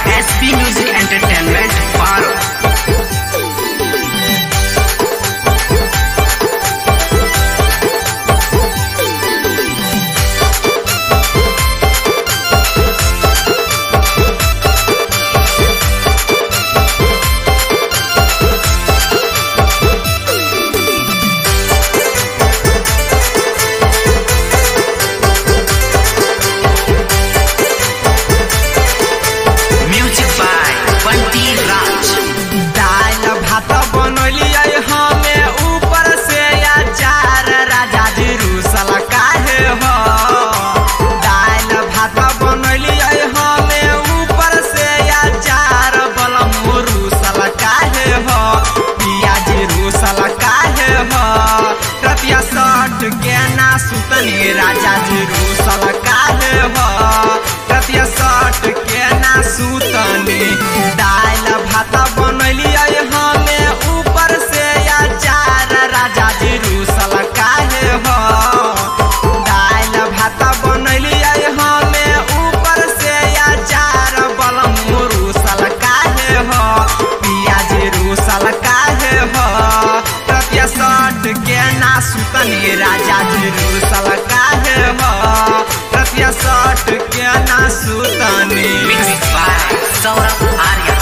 SP Music Entertainment Paro। के ना सुतनी राजा जी रूसल काहे हो रतिया सट के ना सुतनी दाल भात बनलिए हमें ऊपर से अचार राजा जी रूसल काहे हो दाल भात बनलिए हमें ऊपर से अचार बलम रूसल काहे हो पियाज रूसल काहे हो रतिया सट के ना सुतनी राजा जी रूसल काहे हो रतिया सट के ना सुतनी। Mixed by Saurabh Arya।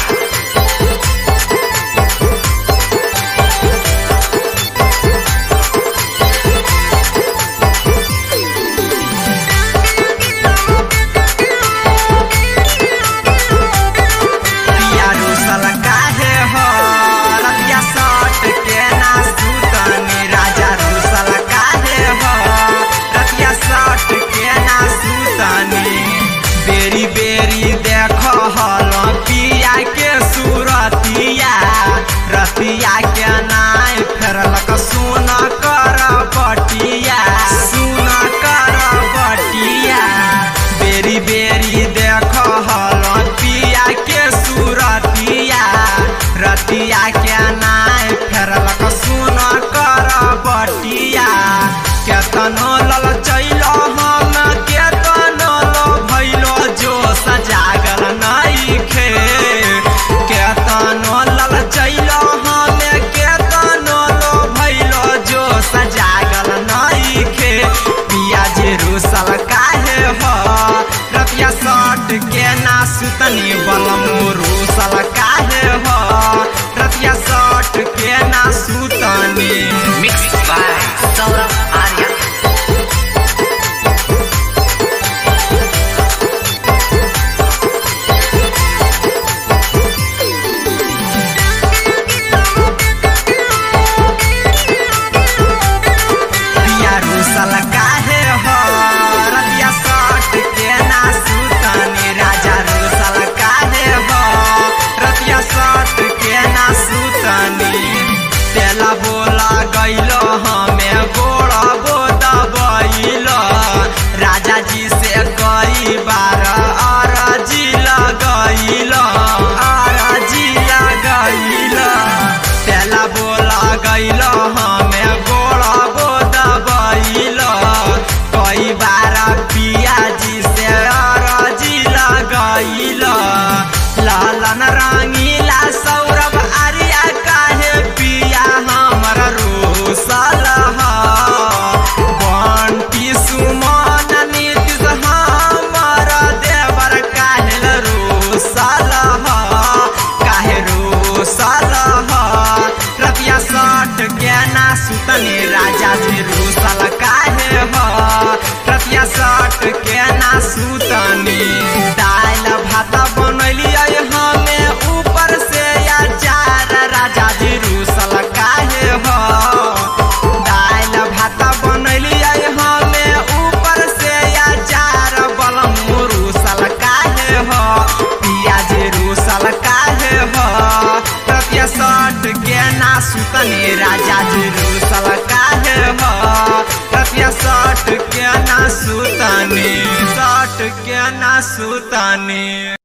बेरी बेरी देखो हल पिया के सूरतिया रतिया के नाय फेरलक सुन कर बटिया सुन कर बटिया बेरी बेरी देखो हल पिया के सूरतिया रतिया के नाय फेरलक सुन कर बटिया केतनो लल चैलो हम केतनो भैलो जो सजागल नइखे केतनो लल चैलो हमें केतनो भैलो जो सजागल नइखे पियाज रूसल काहे हो रतिया सट के ना सुतनी बलम रूसल काहे हो रतिया सट के ना सुतनी। Mixed by Saurabh Arya। रूसल काहे हो रतिया सट के ना सुतनी राजा रूसल काहे हो रतिया सट के ना सुतनी। तेला बोला गइलो हमें गोड़ा बोदा बैलो राजा जी से कई बार अरजी लगैलो अरजी लगैलो तेला बोला गइलो हमें गोड़ा बोदा बैलो कई बार पिया जी से अरजी लगैलो लालन रंगीला सौरभ आर्या काहे पिया हमर रूसल बंटी सुमन नीतीश हमर देवर काहे रूसल काहे रूसल रतिया सट के ना सुतनी राजा जी रूसल काहे हो रतिया सट के ना सुतनी दाल भात बनलिए हमें ऊपर से अचार राजा जी रूसल काहे हो दाल भात बनलिए हमें ऊपर से अचार बलम रूसल काहे हो पियाज रूसल काहे हो रतिया सट के ना सुतनी राजा जी रूसल काहे हो रतिया सट के ना सुतनी सट के ना सुतनी।